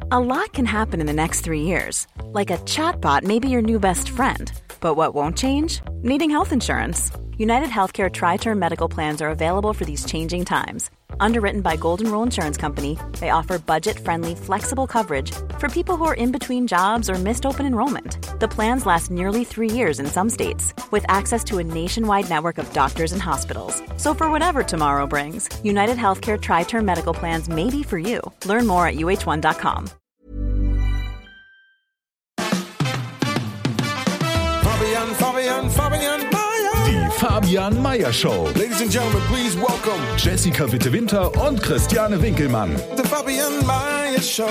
A lot can happen in the next 3 years. Like a chatbot may be your new best friend. But what won't change? Needing health insurance. United Healthcare Tri-Term Medical Plans are available for these changing times. Underwritten by Golden Rule Insurance Company, they offer budget-friendly, flexible coverage for people who are in between jobs or missed open enrollment. The plans last nearly 3 years in some states, with access to a nationwide network of doctors and hospitals. So for whatever tomorrow brings, United Healthcare Tri-Term Medical Plans may be for you. Learn more at uh1.com. Fabian Meyer. Die Fabian Meyer Show. Ladies and gentlemen, please welcome Jessica Witte-Winter und Christiane Winkelmann. the Fabian Meyer Show.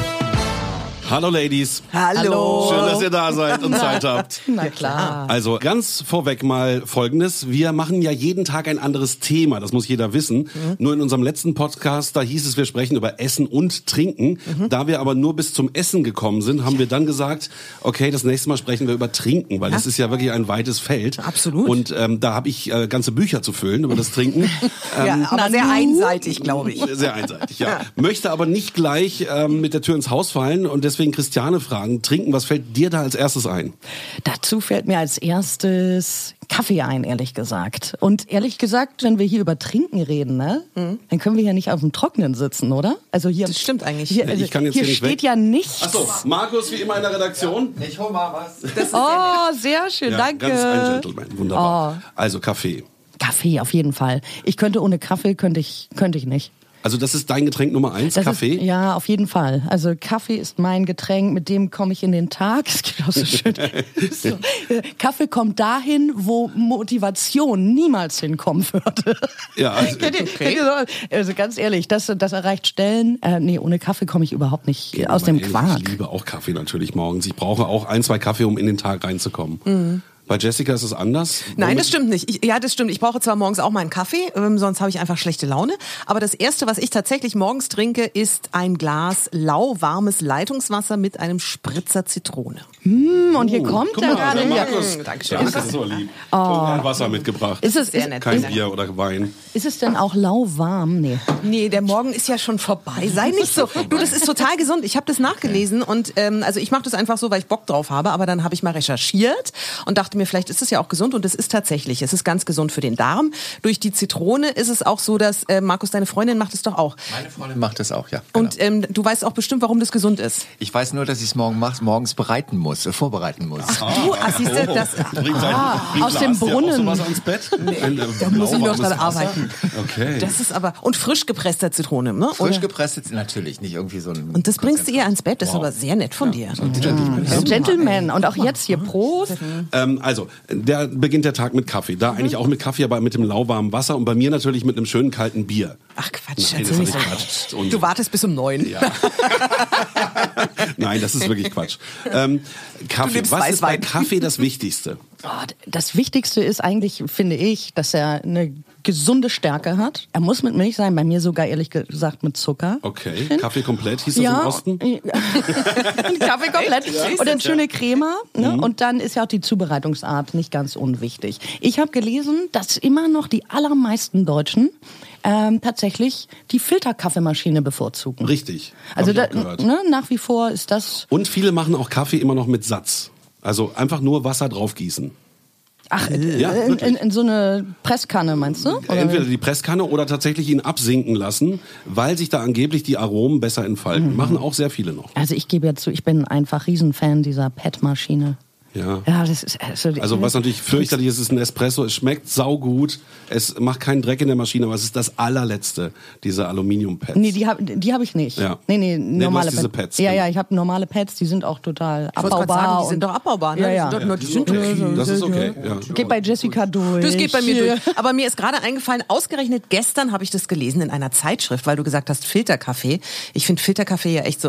Hallo Ladies. Hallo. Schön, dass ihr da seid und Zeit habt. Na klar. Also ganz vorweg mal Folgendes. Wir machen ja jeden Tag ein anderes Thema, das muss jeder wissen. Nur in unserem letzten Podcast, da hieß es, wir sprechen über Essen und Trinken. Da wir aber nur bis zum Essen gekommen sind, haben wir dann gesagt, okay, das nächste Mal sprechen wir über Trinken, weil das ist ja wirklich ein weites Feld. Absolut. Und da habe ich ganze Bücher zu füllen über das Trinken. Ja, aber sehr einseitig, glaube ich. Sehr einseitig, ja. Möchte aber nicht gleich mit der Tür ins Haus fallen und deswegen Christiane fragen, Trinken, was fällt dir da als erstes ein? Dazu fällt mir als erstes Kaffee ein, ehrlich gesagt. Und ehrlich gesagt, wenn wir hier über Trinken reden, ne, dann können wir ja nicht auf dem Trockenen sitzen, oder? Also hier, Das stimmt eigentlich. Hier, Ich kann jetzt hier hier nicht steht weg. ja nichts. Achso, Markus, wie immer in der Redaktion. Ich hol mal was. Oh, sehr schön, Ja, danke. ganz ein Gentleman, wunderbar. Also Kaffee. Kaffee, auf jeden Fall. Ich könnte ohne Kaffee, könnte ich nicht. Also das ist dein Getränk Nummer 1, Kaffee? Ja, auf jeden Fall. Also Kaffee ist mein Getränk, mit dem komme ich in den Tag. Es geht auch so schön. So. Kaffee kommt dahin, wo Motivation niemals hinkommen würde. Ja, also, Kennt ihr so? Also ganz ehrlich, das erreicht Stellen. Nee, ohne Kaffee komme ich überhaupt nicht aus dem Quark. Ich liebe auch Kaffee natürlich morgens. Ich brauche auch 1, 2 Kaffee, um in den Tag reinzukommen. Bei Jessica ist es anders? Nein, das stimmt nicht. Das stimmt. Ich brauche zwar morgens auch mal einen Kaffee, sonst habe ich einfach schlechte Laune. Aber das Erste, was ich tatsächlich morgens trinke, ist ein Glas lauwarmes Leitungswasser mit einem Spritzer Zitrone. Und hier kommt Guck er mal, gerade. der Markus. Dankeschön. Das ist so lieb. Und Wasser mitgebracht. Ist es, Sehr nett. Kein Bier oder Wein. ist es denn auch lauwarm? Nee. Nee, der Morgen ist ja schon vorbei. Sei nicht so. Du, das ist total gesund. Ich habe das nachgelesen und also ich mache das einfach so, weil ich Bock drauf habe. Aber dann habe ich mal recherchiert und dachte mir, vielleicht ist es ja auch gesund. Und es ist tatsächlich. Es ist ganz gesund für den Darm. Durch die Zitrone ist es auch so, dass Markus, deine Freundin macht es doch auch. Meine Freundin macht das auch, ja. Genau. Und du weißt auch bestimmt, warum das gesund ist. Ich weiß nur, dass ich es morgens vorbereiten muss. Siehst du, das... aus dem Brunnen. Wasser ins Bett? Da muss ich noch dran arbeiten. Okay. Das ist aber... Und frisch gepresster Zitrone, ne? Frisch Oder? gepresst natürlich, nicht irgendwie so ein... Und das bringst du ihr ans Bett? Das ist aber sehr nett von dir. Gentleman. Und auch jetzt hier Prost. Also, da beginnt der Tag mit Kaffee. Da eigentlich auch mit Kaffee, aber mit dem lauwarmen Wasser. Und bei mir natürlich mit einem schönen kalten Bier. Ach Quatsch, Nein, erzähl das nicht ist so. Quatsch. Und Du wartest bis um 9. Ja. Nein, das ist wirklich Quatsch. Kaffee. nimmst Was ist bei Weißwein. Kaffee das Wichtigste? Das Wichtigste ist eigentlich, finde ich, dass er eine gesunde Stärke hat. Er muss mit Milch sein, bei mir sogar ehrlich gesagt mit Zucker. Okay, Kaffee komplett, hieß das im Osten? Kaffee komplett. Und eine schöne Crema. Ne? Und dann ist ja auch die Zubereitungsart nicht ganz unwichtig. Ich habe gelesen, dass immer noch die allermeisten Deutschen tatsächlich die Filterkaffeemaschine bevorzugen. Richtig, Also hab ich auch gehört. nach wie vor ist das... Und viele machen auch Kaffee immer noch mit Satz. Also einfach nur Wasser draufgießen. Ach, Ja, wirklich. in so eine Presskanne, meinst du? Oder? Entweder die Presskanne oder tatsächlich ihn absinken lassen, weil sich da angeblich die Aromen besser entfalten. Machen auch sehr viele noch. Also ich gebe ja zu, ich bin einfach Riesenfan dieser PET-Maschine. Ja. Ja, das ist Also was natürlich fürchterlich ist, ist ein Espresso. Es schmeckt saugut. Es macht keinen Dreck in der Maschine, aber es ist das allerletzte, diese Aluminium-Pads. Nee, die hab ich nicht. Ja. Nee, du normale hast diese Pads, Ja, genau. ja, ich habe normale Pads, die sind auch total Ich wollte gerade abbaubar. sagen, die sind doch abbaubar. Ne? Ja, ja. Die sind doch, Das ist okay. Ja. Geht bei Jessica durch. Das geht bei mir durch. Aber mir ist gerade eingefallen, ausgerechnet gestern habe ich das gelesen in einer Zeitschrift, weil du gesagt hast, Filterkaffee. Ich finde Filterkaffee ja echt so,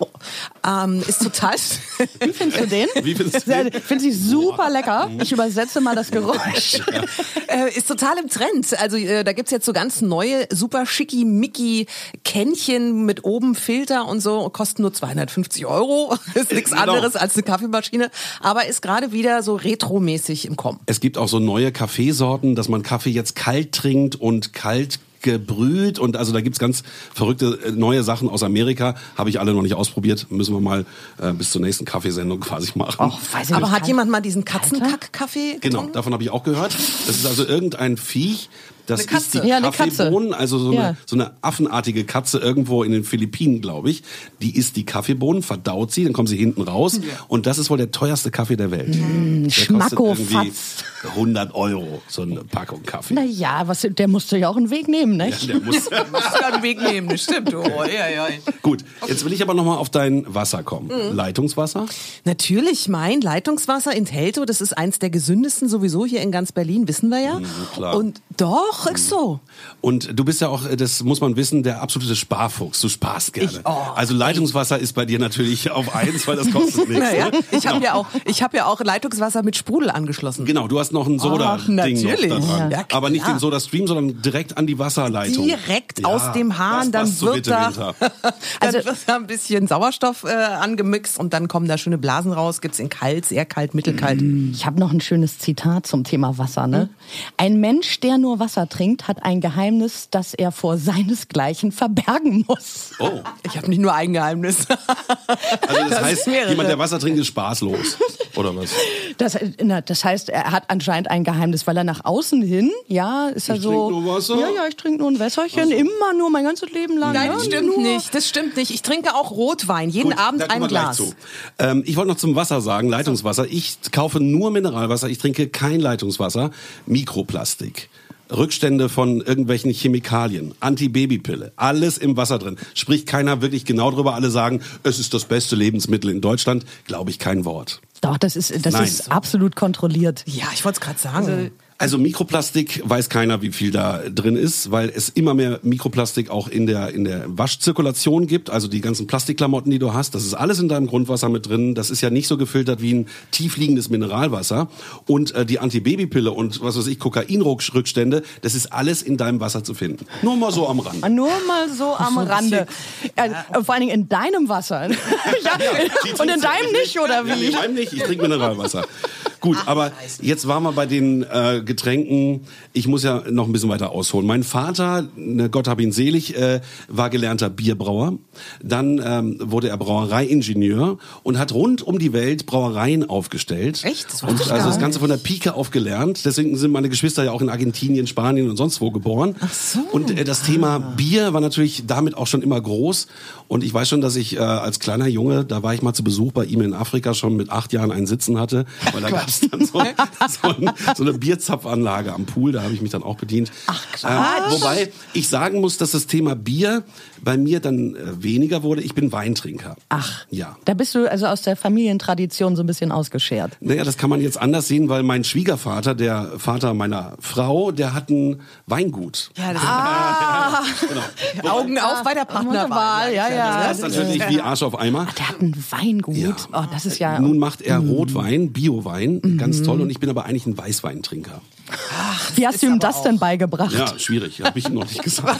ist total... Wie findest du den? Wie findest du den? Finde ich super lecker. Ich übersetze mal das Geräusch. Ist total im Trend. Also da gibt's jetzt so ganz neue, super schicki-micki Kännchen mit oben Filter und so, kosten nur 250 €. Ist nichts anderes als eine Kaffeemaschine, aber ist gerade wieder so retromäßig im Kommen. Es gibt auch so neue Kaffeesorten, dass man Kaffee jetzt kalt trinkt und kalt gebrüht und also da gibt's ganz verrückte neue Sachen aus Amerika. Habe ich alle noch nicht ausprobiert. Müssen wir mal bis zur nächsten Kaffeesendung quasi machen. Och, weiß ich Aber nicht, hat jemand mal diesen Katzenkack-Kaffee Genau, getrunken? davon habe ich auch gehört. Das ist also irgendein Viech, das Eine Katze. ist die Ja, eine Katze. Kaffeebohnen, also so Ja. eine affenartige Katze irgendwo in den Philippinen, glaube ich. Die isst die Kaffeebohnen, verdaut sie, dann kommen sie hinten raus und das ist wohl der teuerste Kaffee der Welt. Der kostet irgendwie Schmackofatz. 100 €, so eine Packung Kaffee. Naja, der musste ja auch einen Weg nehmen, nicht? Der muss. Musst du einen Weg nehmen, das stimmt. Oh, ja. Gut, jetzt will ich aber nochmal auf dein Wasser kommen. Leitungswasser? Natürlich, mein Leitungswasser in Teltow, das ist eins der gesündesten sowieso hier in ganz Berlin, wissen wir ja. Klar. Und doch, ist so. Und du bist ja auch, das muss man wissen, der absolute Sparfuchs. Du sparst gerne. Also Leitungswasser ist bei dir natürlich auf 1, weil das kostet nichts. Naja, Ne? ich habe ja auch Leitungswasser mit Sprudel angeschlossen. Genau, du hast noch ein Soda-Ding noch natürlich. da dran. Ja, klar. Aber nicht den Soda-Stream, sondern direkt an die Wasserleitung. Direkt aus dem Hahn, dann passt so wird bitte, da, Winter. dann wird da ein bisschen Sauerstoff angemixt und dann kommen da schöne Blasen raus. Gibt's in kalt, sehr kalt, mittelkalt. Ich habe noch ein schönes Zitat zum Thema Wasser. Ne? Ein Mensch, der nur Wasser trinkt, hat ein Geheimnis, das er vor seinesgleichen verbergen muss. Oh, Ich habe nicht nur ein Geheimnis. also das heißt, mehrere. jemand, der Wasser trinkt, ist spaßlos. Oder was? Das heißt, er hat anscheinend ein Geheimnis, weil er nach außen hin, ja, ist er Ich so. trink nur Wasser? Ja, ich trinke nur ein Wässerchen, immer nur mein ganzes Leben lang. Nein, ja, das stimmt nur. nicht. Das stimmt nicht. Ich trinke auch Rotwein. Jeden Gut, Abend da kommen ein wir gleich Glas. zu. Ich wollte noch zum Wasser sagen, Leitungswasser. Ich kaufe nur Mineralwasser, ich trinke kein Leitungswasser. Mikroplastik. Rückstände von irgendwelchen Chemikalien, Antibabypille, alles im Wasser drin. Spricht keiner wirklich genau drüber. Alle sagen, es ist das beste Lebensmittel in Deutschland. Glaube ich kein Wort. Doch, das ist Nein. absolut kontrolliert. Ja, ich wollte es gerade sagen. Also Mikroplastik weiß keiner, wie viel da drin ist, weil es immer mehr Mikroplastik auch in der Waschzirkulation gibt. Also die ganzen Plastikklamotten, die du hast, das ist alles in deinem Grundwasser mit drin. Das ist ja nicht so gefiltert wie ein tiefliegendes Mineralwasser. Und die Antibabypille und was weiß ich, Kokainrückstände, das ist alles in deinem Wasser zu finden. Nur mal so am Rand. Nur mal so am Rande. Vor allen Dingen in deinem Wasser. Ja, und in deinem nicht, oder Ja, wie? in meinem nicht, ich trinke Mineralwasser. Gut, aber jetzt waren wir bei den Getränken. Ich muss ja noch ein bisschen weiter ausholen. Mein Vater, Gott hab ihn selig, war gelernter Bierbrauer. Dann wurde er Brauereiingenieur und hat rund um die Welt Brauereien aufgestellt. Echt? Das Und also das Ganze von der Pike auf gelernt. Deswegen sind meine Geschwister ja auch in Argentinien, Spanien und sonst wo geboren. Ach so. Und das Thema Bier war natürlich damit auch schon immer groß. Und ich weiß schon, dass ich als kleiner Junge, da war ich mal zu Besuch bei ihm in Afrika, schon mit 8 Jahren einen Sitzen hatte. Weil da gab es dann so eine Bierzapfanlage am Pool, da habe ich mich dann auch bedient. Ach, Quatsch. Wobei ich sagen muss, dass das Thema Bier bei mir dann weniger wurde. Ich bin Weintrinker. Ach, Ja. da bist du also aus der Familientradition so ein bisschen ausgeschert. Naja, das kann man jetzt anders sehen, weil mein Schwiegervater, der Vater meiner Frau, der hat ein Weingut. Ja, das Genau. Augen auf bei der Partnerwahl. Ja. Das ist natürlich wie Arsch auf Eimer. Der hat ein Weingut. Ja. Oh, das ist ja. Nun macht er Rotwein, Biowein, ganz toll. Und ich bin aber eigentlich ein Weißweintrinker. Wie hast du ihm das denn beigebracht? Ja, schwierig, habe ich ihm noch nicht gesagt.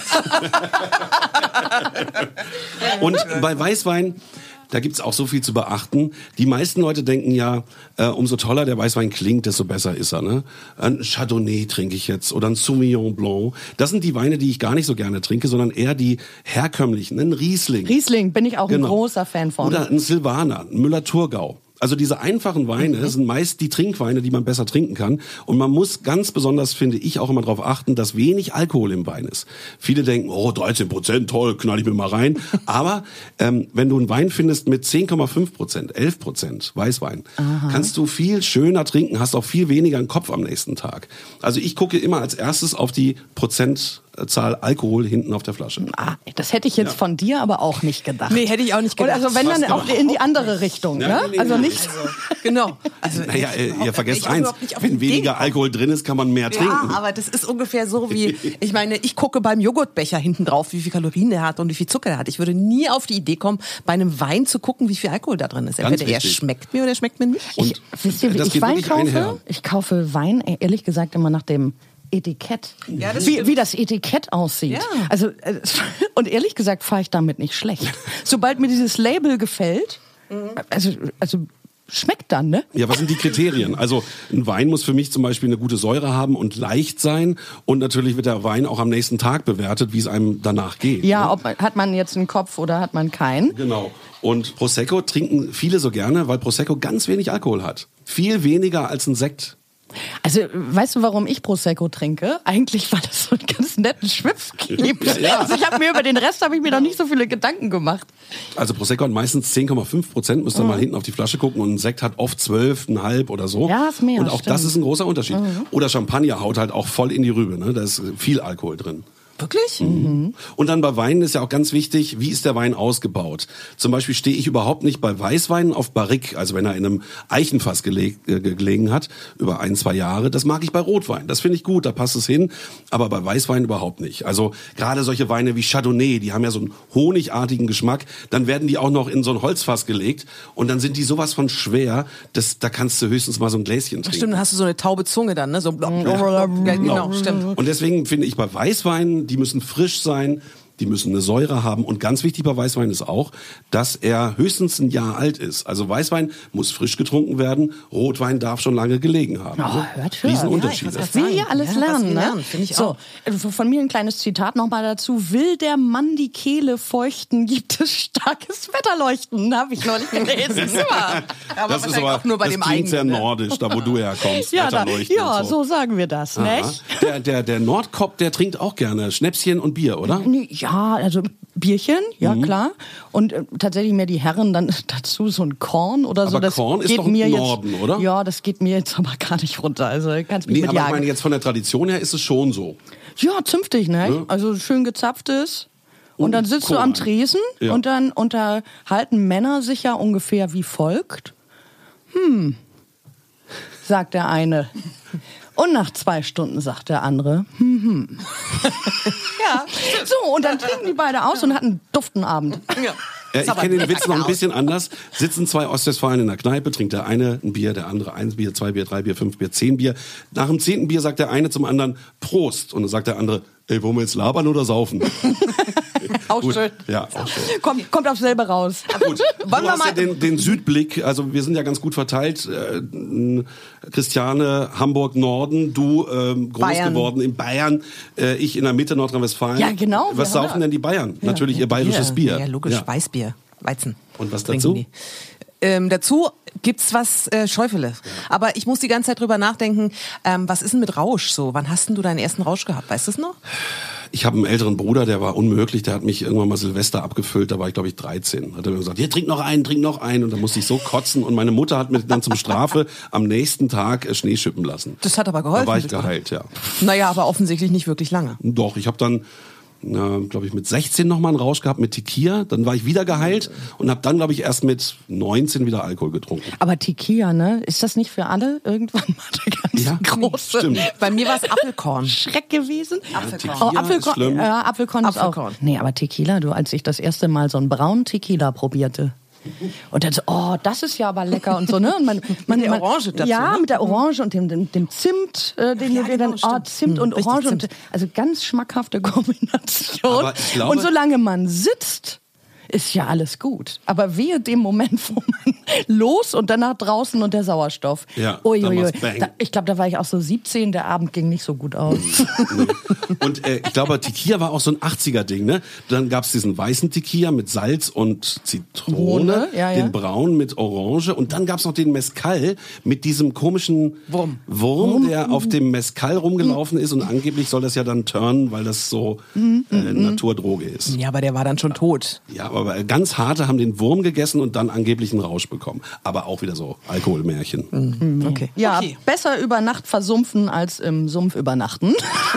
Und bei Weißwein, da gibt's auch so viel zu beachten. Die meisten Leute denken ja, umso toller der Weißwein klingt, desto besser ist er. Ne? Ein Chardonnay trinke ich jetzt oder ein Sauvignon Blanc. Das sind die Weine, die ich gar nicht so gerne trinke, sondern eher die herkömmlichen. Ein Riesling. Riesling bin ich auch ein Genau. großer Fan von. Oder ein Silvaner, ein Müller-Thurgau. Also diese einfachen Weine sind meist die Trinkweine, die man besser trinken kann. Und man muss ganz besonders, finde ich, auch immer darauf achten, dass wenig Alkohol im Wein ist. Viele denken, oh, 13%, toll, knall ich mir mal rein. Aber wenn du einen Wein findest mit 10,5%, 11% Weißwein, kannst du viel schöner trinken, hast auch viel weniger im Kopf am nächsten Tag. Also ich gucke immer als erstes auf die Prozentzahl Alkohol hinten auf der Flasche. Das hätte ich jetzt von dir aber auch nicht gedacht. Nee, hätte ich auch nicht gedacht. Und also wenn dann Was auch in die andere Richtung, Ja, ne? nee, Also nee, nicht. Genau. Also Naja, ihr vergesst ich eins, überhaupt nicht auf die wenn Idee weniger komme. Alkohol drin ist, kann man mehr trinken. Ja, aber das ist ungefähr so wie, ich meine, ich gucke beim Joghurtbecher hinten drauf, wie viel Kalorien der hat und wie viel Zucker der hat. Ich würde nie auf die Idee kommen, bei einem Wein zu gucken, wie viel Alkohol da drin ist. Ganz Entweder er wichtig. schmeckt mir oder er schmeckt mir nicht. Wisst ihr, wie das ich geht Wein wirklich einher. kaufe? Ich kaufe Wein, ehrlich gesagt, immer nach dem Etikett. Ja, das wie, stimmt. wie das Etikett aussieht. Ja. Also, und ehrlich gesagt fahre ich damit nicht schlecht. Sobald mir dieses Label gefällt, also schmeckt dann, ne? Ja, was sind die Kriterien? Also ein Wein muss für mich zum Beispiel eine gute Säure haben und leicht sein. Und natürlich wird der Wein auch am nächsten Tag bewertet, wie es einem danach geht. Ja, ne? hat man jetzt einen Kopf oder hat man keinen? Genau. Und Prosecco trinken viele so gerne, weil Prosecco ganz wenig Alkohol hat. Viel weniger als ein Sekt. Also, weißt du, warum ich Prosecco trinke? Eigentlich war das so ein ganz netten Schwippskieb. Ja. Also ich habe mir über den Rest noch nicht so viele Gedanken gemacht. Also Prosecco hat meistens 10,5%, müsst ihr mal hinten auf die Flasche gucken. Und ein Sekt hat oft 12,5 oder so. Ja, ist mehr, und auch stimmt. das ist ein großer Unterschied. Oder Champagner haut halt auch voll in die Rübe. Ne? Da ist viel Alkohol drin. Wirklich? Und dann bei Weinen ist ja auch ganz wichtig, wie ist der Wein ausgebaut? Zum Beispiel stehe ich überhaupt nicht bei Weißweinen auf Barrique, also wenn er in einem Eichenfass gelegen hat, über 1-2 Jahre. Das mag ich bei Rotwein, das finde ich gut, da passt es hin, aber bei Weißwein überhaupt nicht. Also gerade solche Weine wie Chardonnay, die haben ja so einen honigartigen Geschmack, dann werden die auch noch in so ein Holzfass gelegt und dann sind die sowas von schwer, da kannst du höchstens mal so ein Gläschen trinken. Stimmt, dann hast du so eine taube Zunge dann, ne? So ja, genau, stimmt. Und deswegen finde ich bei Weißweinen, die müssen frisch sein, die müssen eine Säure haben und ganz wichtig bei Weißwein ist auch, dass er höchstens ein Jahr alt ist. Also Weißwein muss frisch getrunken werden, Rotwein darf schon lange gelegen haben. Oh, hört für. Riesenunterschiede. Ja, Das will hier alles Ja, was lernen, wir ne? lernen, finde ich so, auch. von mir ein kleines Zitat nochmal dazu. Will der Mann die Kehle feuchten, gibt es starkes Wetterleuchten. Habe ich neulich gelesen. Aber Das ist aber auch nur bei das dem klingt sehr eigenen, ne? nordisch, da wo du herkommst. Ja, Wetterleuchten und so sagen wir das, Aha. nicht? Der Nordkop, der trinkt auch gerne Schnäpschen und Bier, oder? Ja, also Bierchen, ja klar. Und tatsächlich mehr die Herren dann dazu so ein Korn oder so. Aber Das Korn ist geht doch im mir Norden, jetzt, oder? Ja, das geht mir jetzt aber gar nicht runter. Also kannst mich Nee, mit aber ich jagen. meine, jetzt von der Tradition her ist es schon so. Ja, zünftig, ne? Ja. Also schön gezapftes. Und dann sitzt du Korn. am Tresen Ja. und dann unterhalten Männer sich ja ungefähr wie folgt. Sagt der eine. Und nach 2 Stunden sagt der andere. Ja. So, und dann trinken die beide aus und hatten einen duften Abend. Ja. Ja, ich kenne den Witz noch ein bisschen anders. Sitzen 2 Ostwestfalen in der Kneipe, trinkt der eine ein Bier, der andere 1 Bier, 2 Bier, 3 Bier, 5 Bier, 10 Bier. Nach dem 10. Bier sagt der eine zum anderen Prost. Und dann sagt der andere, ey, wollen wir jetzt labern oder saufen? Auch Gut. schön. Ja, auch schön. Kommt aufs selbe raus. Gut, du hast ja den Südblick, also wir sind ja ganz gut verteilt. Christiane, Hamburg, Norden, du groß Bayern. geworden in Bayern, ich in der Mitte Nordrhein-Westfalen. Ja, genau. Was Wir haben saufen denn die Bayern? Natürlich ihr bayerisches Bier. Ja, logisch, Ja. Weißbier, Weizen. Und was Trinken dazu? die. Dazu gibt's was Schäufele. Aber ich muss die ganze Zeit drüber nachdenken, was ist denn mit Rausch so? Wann hast denn du deinen ersten Rausch gehabt? Weißt du es noch? Ich habe einen älteren Bruder, der war unmöglich, der hat mich irgendwann mal Silvester abgefüllt, da war ich glaube ich 13. Hat er mir gesagt, hier trink noch einen. Und da musste ich so kotzen und meine Mutter hat mir dann zum Strafe am nächsten Tag Schnee schippen lassen. Das hat aber geholfen. Da war ich bitte. geheilt, ja. Naja, aber offensichtlich nicht wirklich lange. Doch, ich habe dann, glaube ich, mit 16 nochmal einen Rausch gehabt mit Tequila. Dann war ich wieder geheilt und habe dann, glaube ich, erst mit 19 wieder Alkohol getrunken. Aber Tequila, ne? Ist das nicht für alle irgendwann mal der ganz Ja, große stimmt. Bei mir war es Apfelkorn. Schreck gewesen? Apfelkorn. Oh, Tequila ist schlimm. Ja, Apfelkorn ist Apfelkorn. auch. Nee, aber Tequila, du, als ich das erste Mal so einen braunen Tequila probierte. Und dann so, oh, das ist ja aber lecker und so, ne? Und Mit der Orange dazu, Ja, ne? mit der Orange und dem Zimt, den Ja, wir dann, genau, stimmt. Zimt und Richtig, Orange. Zimt. Und, also ganz schmackhafte Kombination. Aber ich glaube- und solange man sitzt, ist ja alles gut. Aber wehe dem Moment, wo man los und danach draußen und der Sauerstoff. Ja, Ui, dann ui, ui. macht's bang. Ich glaube, da war ich auch so 17, der Abend ging nicht so gut aus. Und ich glaube, Tequila war auch so ein 80er-Ding, ne? Dann gab's diesen weißen Tequila mit Salz und Zitrone, Ja, ja. den braunen mit Orange und dann gab's noch den Mezcal mit diesem komischen Wurm, der auf dem Mezcal rumgelaufen ist und angeblich soll das ja dann turnen, weil das so Naturdroge ist. Ja, aber der war dann schon tot. Ja, aber ganz harte haben den Wurm gegessen und dann angeblich einen Rausch bekommen. Aber auch wieder so Alkoholmärchen. Okay. Ja, Okay. besser über Nacht versumpfen als im Sumpf übernachten.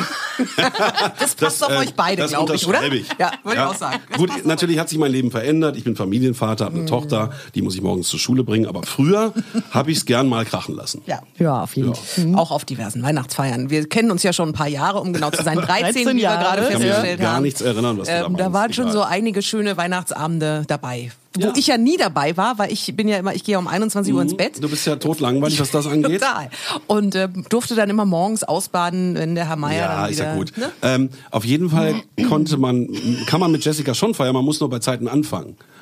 Das passt auf euch beide, das glaube ich, oder? unterschreibe ich. Ja, würde ich auch sagen. Das Gut, passt auf natürlich hat sich mein Leben verändert. Ich bin Familienvater, habe eine Tochter, die muss ich morgens zur Schule bringen. Aber früher habe ich es gern mal krachen lassen. Ja. Ja, auf jeden Fall. Auch auf diversen Weihnachtsfeiern. Wir kennen uns ja schon ein paar Jahre, um genau zu sein. 13, wie wir Jahre. gerade Ich kann mich festgestellt gar haben. nichts erinnern, was du Da waren schon egal. so einige schöne Weihnachtsabende dabei. Ja. Wo ich ja nie dabei war, weil ich gehe ja um 21 Uhr ins Bett. Du bist ja totlangweilig, was das angeht. Total. Und durfte dann immer morgens ausbaden, wenn der Herr Meier Ja, dann ist wieder... ja gut. Ne? Auf jeden Fall kann man mit Jessica schon feiern, man muss nur bei Zeiten anfangen.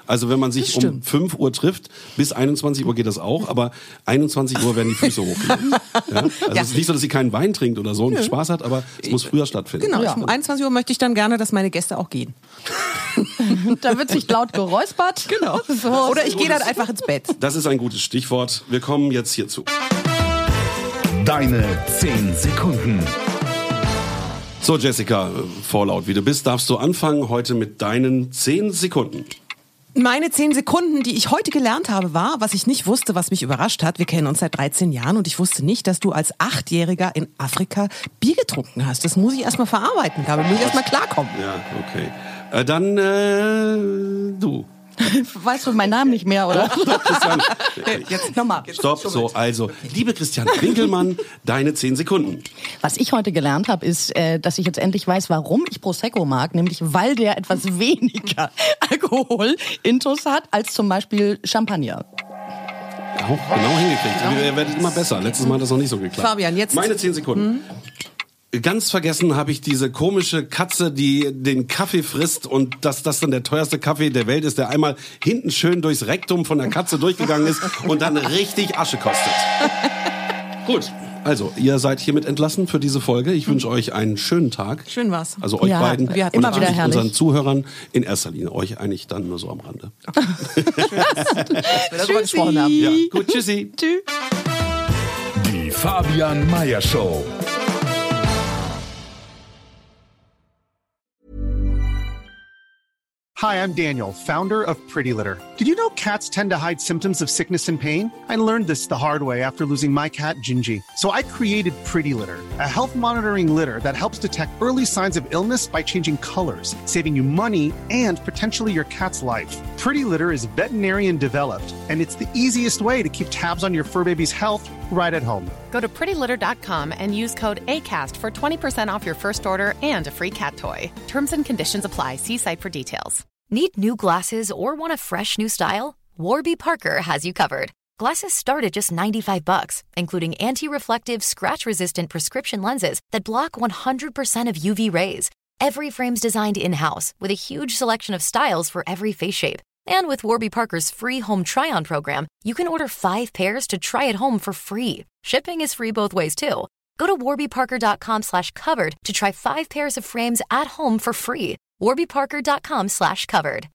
Also wenn man sich um 5 Uhr trifft, bis 21 Uhr geht das auch, aber 21 Uhr werden die Füße hochgelegt. Ja? Also es ist nicht so, dass sie keinen Wein trinkt oder so und Spaß hat, aber es muss früher stattfinden. Genau, um 21 Uhr möchte ich dann gerne, dass meine Gäste auch gehen. Da wird sich laut geräuspert. Genau. So. Oder ich gehe dann einfach ins Bett. Das ist ein gutes Stichwort. Wir kommen jetzt hierzu. Deine 10 Sekunden. So, Jessica, vorlaut wie du bist, darfst du anfangen heute mit deinen 10 Sekunden. Meine 10 Sekunden, die ich heute gelernt habe, war, was ich nicht wusste, was mich überrascht hat. Wir kennen uns seit 13 Jahren und ich wusste nicht, dass du als 8-Jähriger in Afrika Bier getrunken hast. Das muss ich erstmal verarbeiten, Gabi. Muss ich erstmal klarkommen. Ja, okay. Dann du. Weißt du meinen Namen nicht mehr, oder? Christian, Jetzt nochmal. Stopp, so, also, liebe Christiane Winkelmann, deine 10 Sekunden. Was ich heute gelernt habe, ist, dass ich jetzt endlich weiß, warum ich Prosecco mag, nämlich weil der etwas weniger Alkohol-Intus hat als zum Beispiel Champagner. Auch genau hingekriegt. Ihr werdet immer besser. Letztes Mal hat das noch nicht so geklappt. Fabian, jetzt. Meine 10 Sekunden. Ganz vergessen habe ich diese komische Katze, die den Kaffee frisst und dass das dann der teuerste Kaffee der Welt ist, der einmal hinten schön durchs Rektum von der Katze durchgegangen ist und dann richtig Asche kostet. Gut, also ihr seid hiermit entlassen für diese Folge. Ich wünsche euch einen schönen Tag. Schön war's. Also euch beiden wir hatten und immer wieder natürlich herrlich. unseren Zuhörern in erster Linie. Euch eigentlich dann nur so am Rande. wir darüber gesprochen haben. Ja, gut, tschüssi. Tschüss. Die Fabian Meyer Show. Hi, I'm Daniel, founder of Pretty Litter. Did you know cats tend to hide symptoms of sickness and pain? I learned this the hard way after losing my cat, Gingy. So I created Pretty Litter, a health monitoring litter that helps detect early signs of illness by changing colors, saving you money and potentially your cat's life. Pretty Litter is veterinarian developed, and it's the easiest way to keep tabs on your fur baby's health right at home. Go to prettylitter.com and use code ACAST for 20% off your first order and a free cat toy. Terms and conditions apply. See site for details. Need new glasses or want a fresh new style? Warby Parker has you covered. Glasses start at just $95, including anti-reflective, scratch-resistant prescription lenses that block 100% of UV rays. Every frame's designed in-house with a huge selection of styles for every face shape. And with Warby Parker's free home try-on program, you can order 5 pairs to try at home for free. Shipping is free both ways, too. Go to warbyparker.com/covered to try 5 pairs of frames at home for free. warbyparker.com/covered.